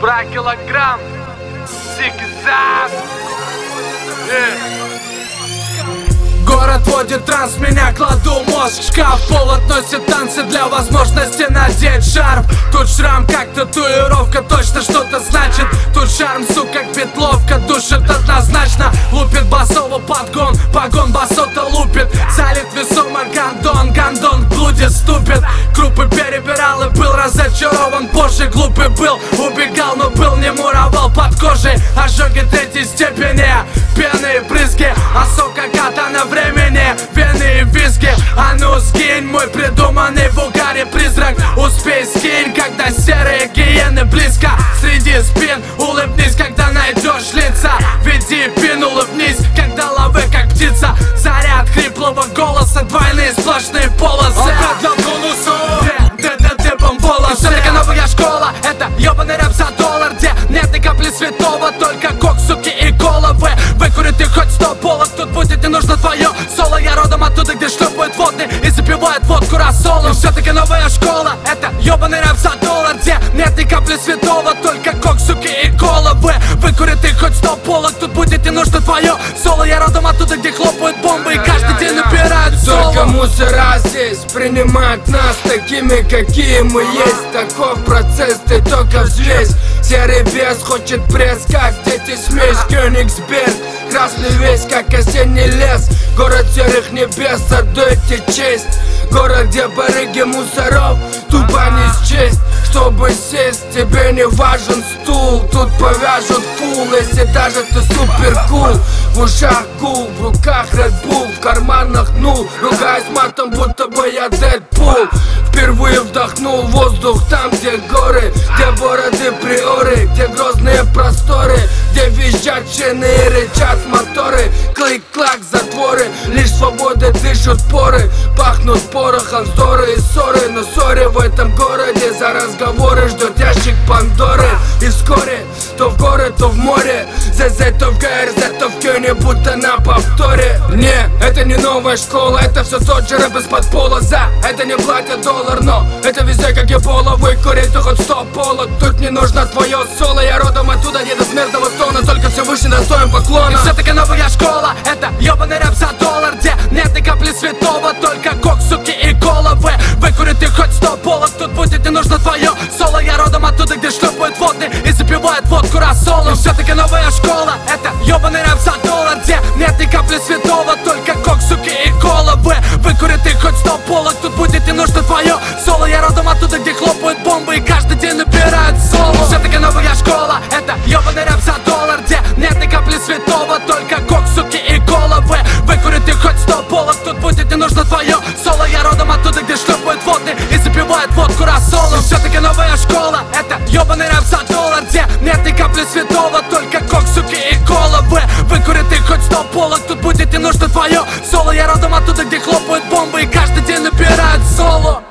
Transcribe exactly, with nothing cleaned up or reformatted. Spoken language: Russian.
Бра килограмм, зигзаг. Город водит транс, меня кладу мозг в шкаф. Пол относит танцы для возможности надеть шарф. Тут шрам как татуировка, точно что-то значит. Тут шарм, сука, как бетловка, душит однозначно. Лупит басово подгон, погон басота лупит. Залит весомо гандон, гандон к блуде ступит. Крупы перебирал и был разочарован. Позже глупый был, убегал, но был не муровал. Под кожей ожоги третьей степени, пены и брызги, а сока катана времени, вены и виски. А ну скинь мой придуманный в угаре призрак. Успей скинь, когда серые гиены близко. Среди спин улыбнись, когда найдешь лица. Веди пин, улыбнись, когда ловы как птица. Заряд хриплого голоса, двойные сплошные полосы. Он продал конусу, д-д-д бомбола. Все-таки новая школа, это ебаный рэп за доллар. Где нет ни капли святого, только кок, суки и головы. Выкури ты хоть сто полок, тут будет не нужно твое соло. Я родом оттуда, где шлепают водный и запивают водку рассолом. Все-таки новая школа, это ебаный рэп за доллар. Где нет ни капли святого, только кок, суки и головы. Выкури ты хоть сто полок, тут будет не нужно твое соло. Я родом оттуда, где хлопают бомбы и каждый день набирают соло. Только мусора здесь принимают нас такими, какие мы есть. Таков процесс, ты только взвесь. Серый бес хочет пресс, как дети смесь. Кёнигсберг, красный весь, как осенний лес. Город серых небес, отдайте честь. Город, где барыги мусоров тупо не счесть. Чтобы сесть, тебе не важен стул. Тут повяжут фул, если даже ты супер кул. В ушах гул, в руках Red Bull, в карманах нул. Ругаюсь матом, будто бы я Дэдпул. Впервые вдохнул воздух там, где горы, где бороды приоры, где грозные просторы, где визжат шины и рычат моторы. Клик-клак, затворы, лишь свободы дышат поры. Пахнут порохом вздоры и ссоры. Но ссоры в этом городе за разговоры ждет ящик Пандоры. И вскоре то в горы, то в море, ЗЗ то в ГРЗ, то в Кёне, будто на повторе. Не, это не новая школа, это все тот же рэп из-под пола. За это не платят доллар, но это везде как Эбола. Выкури ты хоть сто полок, тут не нужно твое соло. Я родом оттуда, не до смертного стона, только все выше достоин поклона. И все-таки новая школа, это ебаный рэп за доллар. Где нет ни капли святого, только кок, суки и головы. Выкури ты хоть сто полок, тут будет не нужно твое соло. Я родом оттуда, где шлепают водный и запивают водку рассолом. И все-таки новая школа, это ебаный рэп за доллар. Где нет ни капли святого, только кок, суки и головы. Выкури ты хоть сто полок, тут будет не нужно твое соло. Я родом оттуда, где хлопают бомбы и каждый день набирают соло. И все-таки новая школа, это ебаный рэп за доллар. Где нет ни капли святого, только кок, суки и головы. Выкури ты хоть сто полок, тут будет не нужно твое соло. Я родом оттуда, где шлепают водный и запивают водку рассолом. И все-таки новая школа, это ебаный рэп за доллар. Где нет ни капли святого, только кок, суки и головы. Выкури ты хоть сто полок, тут будет не нужно твое соло. Я родом оттуда, где хлопают бомбы и каждый день набирают соло.